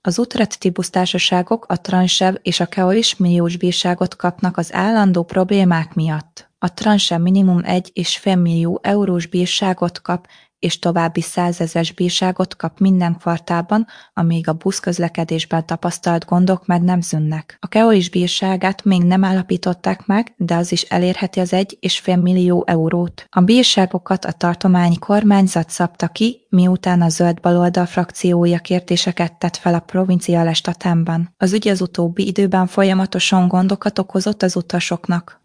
Az Utrecht busztársaságok, a Transdev és a Keolis milliós bírságot kapnak az állandó problémák miatt. A Transdev minimum 1,5 millió eurós bírságot kap, és további 100 000-es bírságot kap minden kvartálban, amíg a buszközlekedésben tapasztalt gondok meg nem szűnnek. A Keolis bírságát még nem állapították meg, de az is elérheti az 1,5 millió eurót. A bírságokat a tartományi kormányzat szabta ki, miután a zöld baloldal frakciója kérdéseket tett fel a provinciális Tatánban. Az ügy az utóbbi időben folyamatosan gondokat okozott az utasoknak.